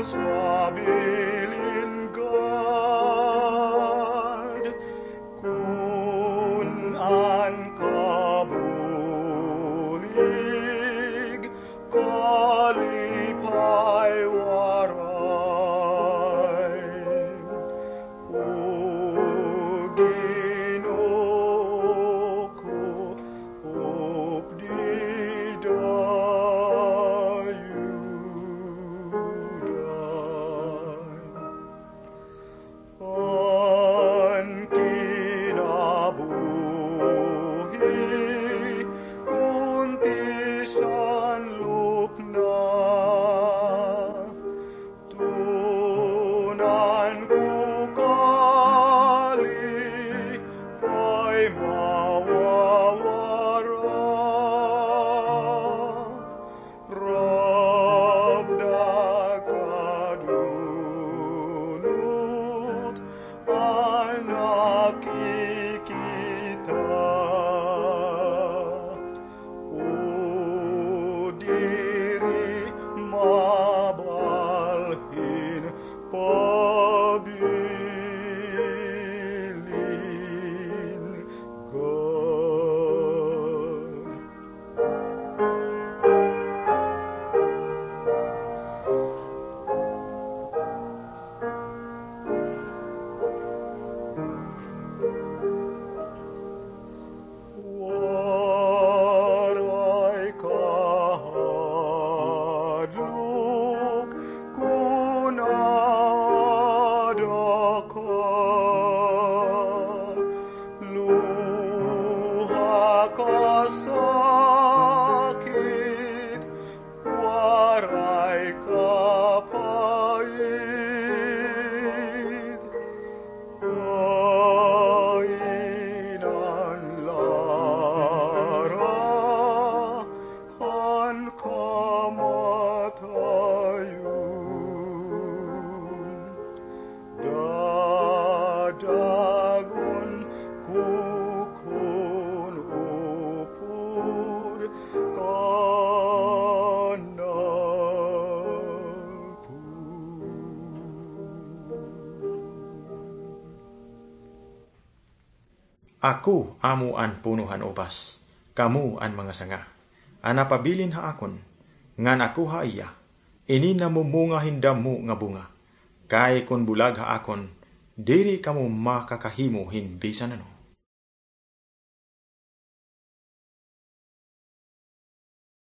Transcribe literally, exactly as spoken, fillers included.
pabilin God, kun an kabulig, kalipay waray. O Ginoo ko, opdi an kinabuhi kunti sanlupna, tunan ku kali pa'y mawawara. Rabda kadunut anak kita, o diri mabalhin pabilin God. Waray kahadlok kunada ka, luha ka sakit, waray ka pait, kainan lara han kamatayon, dadagon kukun upod kanako. Ako amo an punuhan ubas, kamu an mga sanga. Anapabilin ha akon, ngan ako ha iya, ini namumunga hindamu nga bunga. Kay kun bulag ha akon, diri kamo makakahimo hin bisan ano.